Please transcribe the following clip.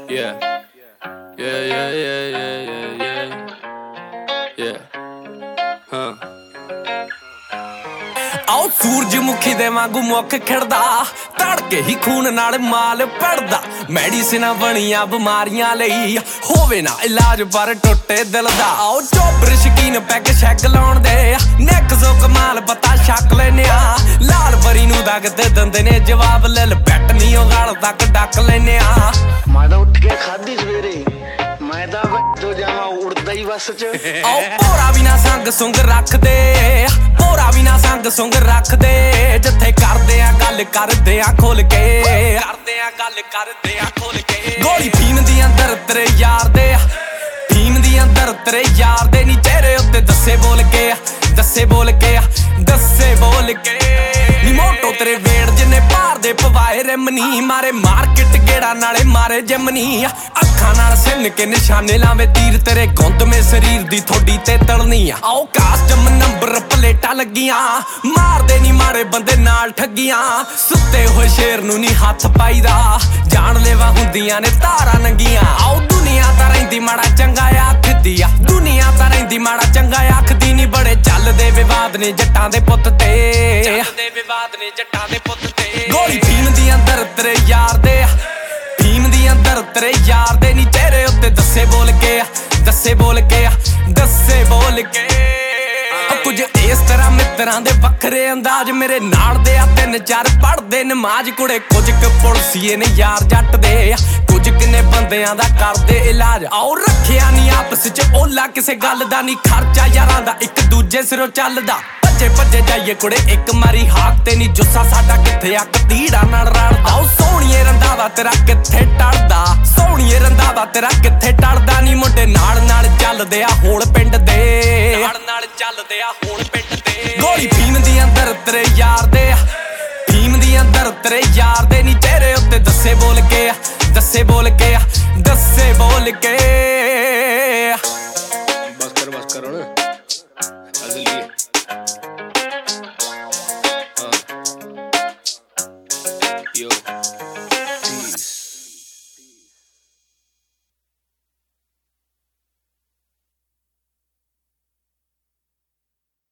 Yeah. Yeah, yeah, yeah, yeah, yeah, yeah. Yeah. Huh. आओ सूरजमुखी दे वांगू मुख खिड़दा तड़के ही खून नाल माल पड़दा मैडिसिनां बणियां बीमारियां लई होवे ना इलाज पर टुटे दिल दा आओ चोबर शकीन पैग शैग लाउण दे नेक सो कमाल पता शक लैने आ लाल परी नूं दगदे दंदे ने जवाब ले बैट नी ओ गाल तक डक लैने आ मैं तो उठ के खाधी सवेरे मैं तो जावा उड़दा ही बस च आओ भोरा भी ना संग सुंग रख दे भोरा भी ना संग सुंग रख दे जिथे करदे आ गल करदे आ खोल के करदे आ गल करदे आ खोल के गोली फीम दी अंदर तेरे यार दे फीम दी अंदर तेरे यार दे नी चेहरे उत्ते दस्से बोल के दस्से बोल के दस्से बोल के नी मोटो तेरे वेड़ जिन्ने भार दे पवाए रिमनी मारे मार्केट गेड़ा नाले मारे जमनी अखां नाल सिन के निशाने लावे तीर तेरे गुंद में शरीर दी थोड़ी ते तलनी आओ कास्टम नंबर प्लेटा लगियां मार दे नी मारे बंदे नाल ठगियां सुत्ते होए शेर नू नी हथ पाईदा जान लेवा हुंदियां ने तारा नंगियां आओ दुनिया तां रहिंदी माड़ा चंगा आखदी आ दुनिया तां रहिंदी माड़ा चंगा आखदी नी बड़े चलदे विवाद ने जट्टां दे पुੱਤ ते चलदे विवाद ने जट्टां दे पुੱਤ ते गोली फीम दी अंदर तेरे यार दे फीम दी अंदर तेरे यार दे नी चेहरे उत्ते दस्से बोल के दस्से बोल के दस्से बोल के कुछ इस तरह मित्रां दे वखरे अंदाज मेरे नाल दे आ तिन चार पढ़दे नमाज कुड़े कुछ क पुलसीए ने यार जट दे कुछ किन्ने बंदियां दा करदे इलाज आओ रखिया नी आपस च ओला किसे गल दा नी खर्चा यारां दा इक दूजे सिरों चलदा भज्जे भज्जे जाइए कुड़े एक मारी हाथ ते नी जुस्सा साडा किथे अक तीड़ा नाल रलदा आओ सोहणीए रंधावा तेरा किथे टलदा सोहणीए रंधावा तेरा किथे टलदा नी मुंडे नाल नाल चलदे आ होल पिंड दे नाल नाल चलदे आ होल पिंड दे गोली फीम दी अंदर तेरे यार दे फीम दी अंदर तेरे यार दे नी चेहरे उत्ते दस्से बोल के दस्से बोल के दस्से बोल के